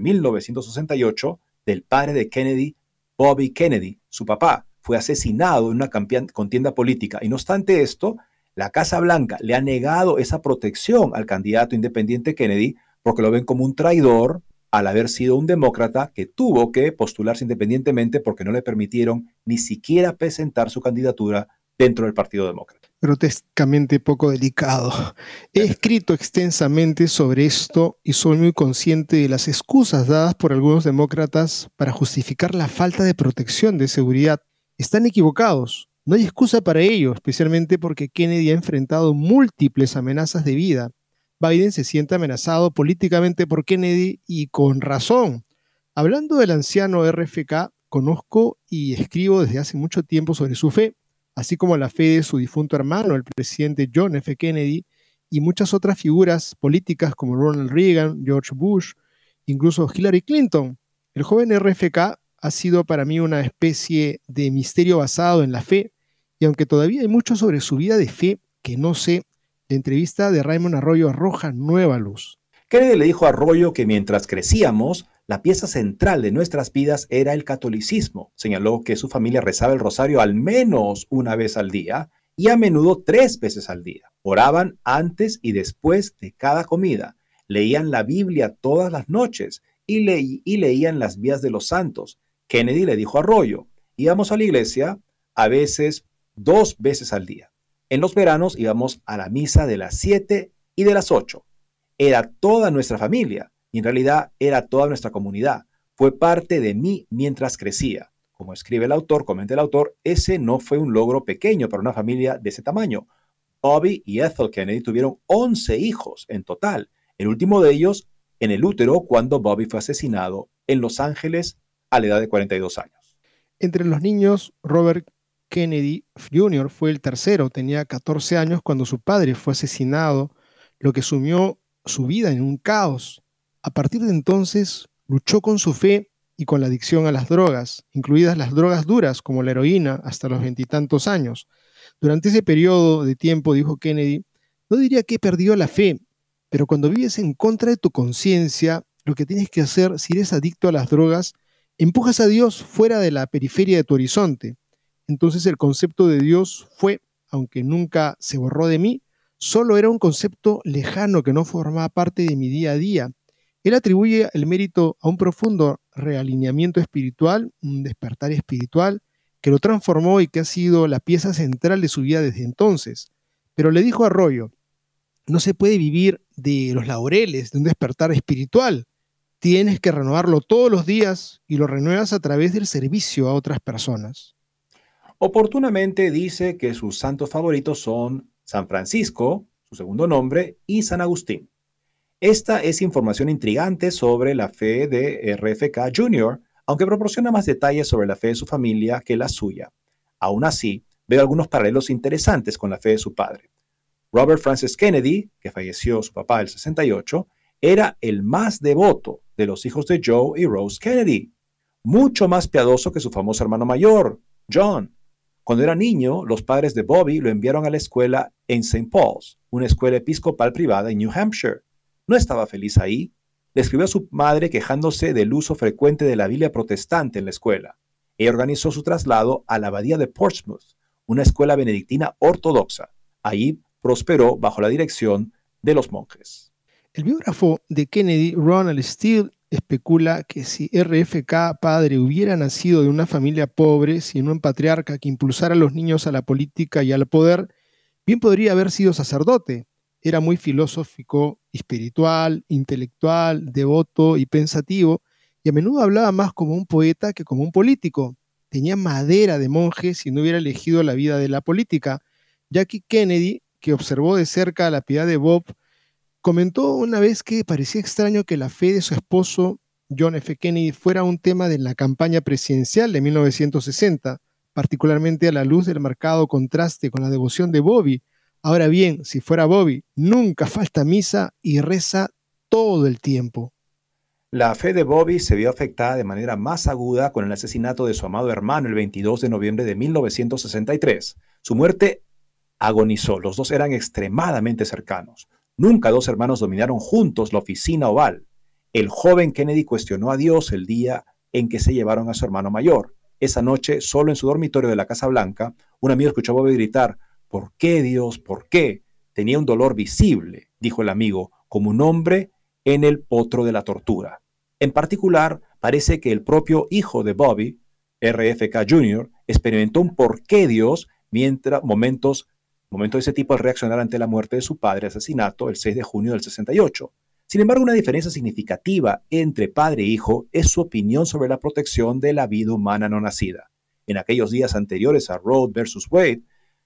1968 del padre de Kennedy, Bobby Kennedy. Su papá fue asesinado en una contienda política, y no obstante esto, la Casa Blanca le ha negado esa protección al candidato independiente Kennedy porque lo ven como un traidor al haber sido un demócrata que tuvo que postularse independientemente porque no le permitieron ni siquiera presentar su candidatura dentro del Partido Demócrata. Grotescamente poco delicado. He escrito extensamente sobre esto y soy muy consciente de las excusas dadas por algunos demócratas para justificar la falta de protección de seguridad. Están equivocados. No hay excusa para ello, especialmente porque Kennedy ha enfrentado múltiples amenazas de vida. Biden se siente amenazado políticamente por Kennedy, y con razón. Hablando del anciano RFK, conozco y escribo desde hace mucho tiempo sobre su fe, así como la fe de su difunto hermano, el presidente John F. Kennedy, y muchas otras figuras políticas como Ronald Reagan, George Bush, incluso Hillary Clinton. El joven RFK ha sido para mí una especie de misterio basado en la fe, y aunque todavía hay mucho sobre su vida de fe que no sé, la entrevista de Raymond Arroyo arroja nueva luz. Kennedy le dijo a Arroyo que mientras crecíamos, la pieza central de nuestras vidas era el catolicismo. Señaló que su familia rezaba el rosario al menos una vez al día y a menudo 3 veces al día. Oraban antes y después de cada comida. Leían la Biblia todas las noches y leían las vías de los santos. Kennedy le dijo a Arroyo: íbamos a la iglesia a veces 2 veces al día. En los veranos íbamos a la misa de las 7 y de las 8. Era toda nuestra familia y en realidad era toda nuestra comunidad. Fue parte de mí mientras crecía. Como escribe el autor, comenta el autor, ese no fue un logro pequeño para una familia de ese tamaño. Bobby y Ethel Kennedy tuvieron 11 hijos en total, el último de ellos en el útero cuando Bobby fue asesinado en Los Ángeles a la edad de 42 años. Entre los niños, Robert Kennedy Jr. fue el tercero. Tenía 14 años cuando su padre fue asesinado, lo que sumió su vida en un caos. A partir de entonces, luchó con su fe y con la adicción a las drogas, incluidas las drogas duras como la heroína, hasta los 20 y tantos años. Durante ese periodo de tiempo, dijo Kennedy, no diría que he perdido la fe, pero cuando vives en contra de tu conciencia, lo que tienes que hacer, si eres adicto a las drogas, empujas a Dios fuera de la periferia de tu horizonte. Entonces el concepto de Dios fue, aunque nunca se borró de mí, solo era un concepto lejano que no formaba parte de mi día a día. Él atribuye el mérito a un profundo realineamiento espiritual, un despertar espiritual, que lo transformó y que ha sido la pieza central de su vida desde entonces. Pero le dijo a Arroyo, no se puede vivir de los laureles de un despertar espiritual. Tienes que renovarlo todos los días y lo renuevas a través del servicio a otras personas. Oportunamente dice que sus santos favoritos son San Francisco, su segundo nombre, y San Agustín. Esta es información intrigante sobre la fe de RFK Jr., aunque proporciona más detalles sobre la fe de su familia que la suya. Aún así, veo algunos paralelos interesantes con la fe de su padre. Robert Francis Kennedy, que falleció su papá en el 68, era el más devoto de los hijos de Joe y Rose Kennedy, mucho más piadoso que su famoso hermano mayor, John. Cuando era niño, los padres de Bobby lo enviaron a la escuela en St. Paul's, una escuela episcopal privada en New Hampshire. No estaba feliz ahí. Le escribió a su madre quejándose del uso frecuente de la Biblia protestante en la escuela. Ella organizó su traslado a la abadía de Portsmouth, una escuela benedictina ortodoxa. Allí prosperó bajo la dirección de los monjes. El biógrafo de Kennedy, Ronald Steele, especula que si RFK padre hubiera nacido de una familia pobre, sin un patriarca que impulsara a los niños a la política y al poder, bien podría haber sido sacerdote. Era muy filosófico, espiritual, intelectual, devoto y pensativo, y a menudo hablaba más como un poeta que como un político. Tenía madera de monje si no hubiera elegido la vida de la política. Jackie Kennedy, que observó de cerca la piedad de Bob, comentó una vez que parecía extraño que la fe de su esposo, John F. Kennedy, fuera un tema de la campaña presidencial de 1960, particularmente a la luz del marcado contraste con la devoción de Bobby. Ahora bien, si fuera Bobby, nunca falta misa y reza todo el tiempo. La fe de Bobby se vio afectada de manera más aguda con el asesinato de su amado hermano el 22 de noviembre de 1963. Su muerte agonizó. Los dos eran extremadamente cercanos. Nunca dos hermanos dominaron juntos la oficina oval. El joven Kennedy cuestionó a Dios el día en que se llevaron a su hermano mayor. Esa noche, solo en su dormitorio de la Casa Blanca, un amigo escuchó a Bobby gritar, ¿por qué, Dios? ¿Por qué? Tenía un dolor visible, dijo el amigo, como un hombre en el potro de la tortura. En particular, parece que el propio hijo de Bobby, RFK Jr., experimentó un ¿por qué, Dios? Mientras momentos de ese tipo al reaccionar ante la muerte de su padre, asesinato el 6 de junio del 68. Sin embargo, una diferencia significativa entre padre e hijo es su opinión sobre la protección de la vida humana no nacida. En aquellos días anteriores a Roe versus Wade,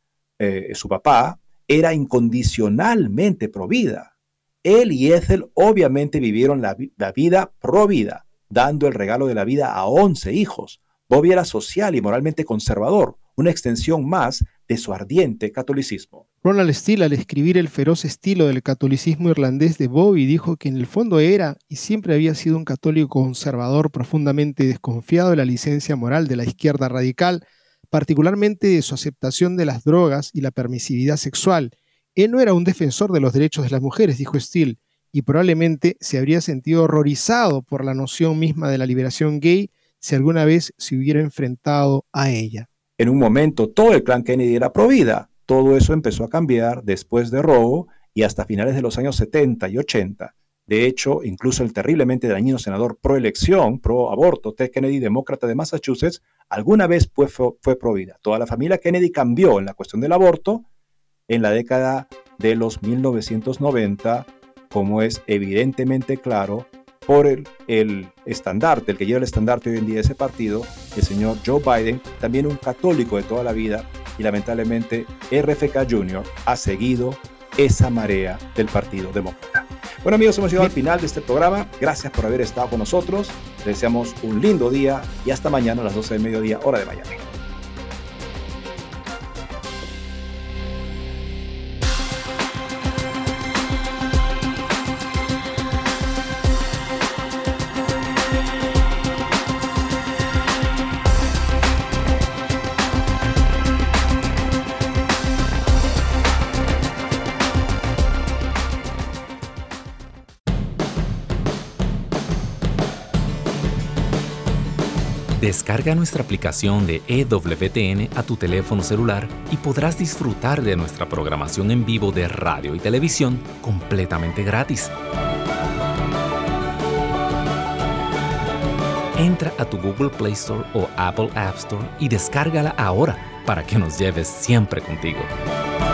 su papá era incondicionalmente pro vida. Él y Ethel obviamente vivieron la vida pro vida, dando el regalo de la vida a 11 hijos. Bobby era social y moralmente conservador, una extensión más de su ardiente catolicismo. Ronald Steele, al escribir el feroz estilo del catolicismo irlandés de Bobby, dijo que en el fondo era y siempre había sido un católico conservador profundamente desconfiado de la licencia moral de la izquierda radical, particularmente de su aceptación de las drogas y la permisividad sexual. Él no era un defensor de los derechos de las mujeres, dijo Steele, y probablemente se habría sentido horrorizado por la noción misma de la liberación gay si alguna vez se hubiera enfrentado a ella. En un momento, todo el clan Kennedy era pro vida. Todo eso empezó a cambiar después de Roe y hasta finales de los años 70 y 80. De hecho, incluso el terriblemente dañino senador pro elección, pro aborto, Ted Kennedy, demócrata de Massachusetts, alguna vez fue pro vida. Toda la familia Kennedy cambió en la cuestión del aborto en la década de los 1990, como es evidentemente claro por el estandarte, el que lleva el estandarte hoy en día de ese partido, el señor Joe Biden, también un católico de toda la vida, y lamentablemente RFK Jr. ha seguido esa marea del Partido Demócrata. Bueno amigos, hemos llegado al final de este programa. Gracias por haber estado con nosotros. Les deseamos un lindo día y hasta mañana a las 12 del mediodía, hora de Miami. Descarga nuestra aplicación de EWTN a tu teléfono celular y podrás disfrutar de nuestra programación en vivo de radio y televisión completamente gratis. Entra a tu Google Play Store o Apple App Store y descárgala ahora para que nos lleves siempre contigo.